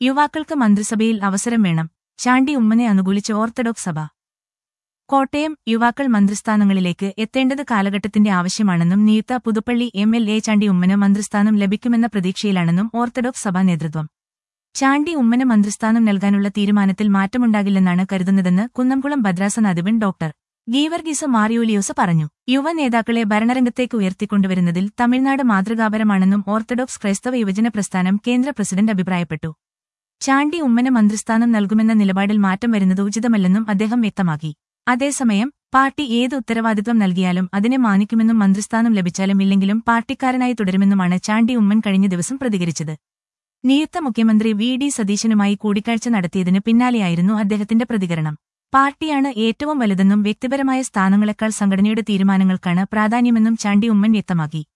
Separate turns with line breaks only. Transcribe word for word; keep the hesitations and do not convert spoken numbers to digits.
യുവാക്കൾക്ക് മന്ത്രിസഭയിൽ അവസരം വേണം. ചാണ്ടി ഉമ്മനെ അനുകൂലിച്ച് ഓർത്തഡോക്സ് സഭ. കോട്ടയം യുവാക്കൾ മന്ത്രിസ്ഥാനങ്ങളിലേക്ക് എത്തേണ്ടത് കാലഘട്ടത്തിന്റെ ആവശ്യമാണെന്നും നിയുക്ത Puthuppally M L A Chandy ഉമ്മന് മന്ത്രിസ്ഥാനം ലഭിക്കുമെന്ന പ്രതീക്ഷയിലാണെന്നും ഓർത്തഡോക്സ് സഭാ നേതൃത്വം. ചാണ്ടി ഉമ്മന് മന്ത്രിസ്ഥാനം നൽകാനുള്ള തീരുമാനത്തിൽ മാറ്റമുണ്ടാകില്ലെന്നാണ് കരുതുന്നതെന്ന് കുന്നംകുളം ഭദ്രാസന അധിപൻ ഡോക്ടർ ഗീവർഗീസ് മാറിയൂലിയോസ് പറഞ്ഞു. യുവ നേതാക്കളെ ഭരണരംഗത്തേക്ക് ഉയർത്തിക്കൊണ്ടുവരുന്നതിൽ തമിഴ്നാട് മാതൃകാപരമാണെന്നും ഓർത്തഡോക്സ് ക്രൈസ്തവ യുവജന പ്രസ്ഥാനം കേന്ദ്ര പ്രസിഡന്റ് അഭിപ്രായപ്പെട്ടു. ചാണ്ടി ഉമ്മന് മന്ത്രിസ്ഥാനം നൽകുമെന്ന നിലപാടിൽ മാറ്റം വരുന്നത് ഉചിതമല്ലെന്നും അദ്ദേഹം വ്യക്തമാക്കി. അതേസമയം പാർട്ടി ഏത് ഉത്തരവാദിത്വം നൽകിയാലും അതിനെ മാനിക്കുമെന്നും മന്ത്രിസ്ഥാനം ലഭിച്ചാലും ഇല്ലെങ്കിലും പാർട്ടിക്കാരനായി തുടരുമെന്നുമാണ് ചാണ്ടി ഉമ്മൻ കഴിഞ്ഞ ദിവസം പ്രതികരിച്ചത്. നിയുക്ത മുഖ്യമന്ത്രി വി ഡി സതീശനുമായി കൂടിക്കാഴ്ച നടത്തിയതിന് പിന്നാലെയായിരുന്നു അദ്ദേഹത്തിന്റെ പ്രതികരണം. പാർട്ടിയാണ് ഏറ്റവും വലുതെന്നും വ്യക്തിപരമായ സ്ഥാനങ്ങളെക്കാൾ സംഘടനയുടെ തീരുമാനങ്ങൾക്കാണ് പ്രാധാന്യമെന്നും ചാണ്ടി ഉമ്മൻ വ്യക്തമാക്കി.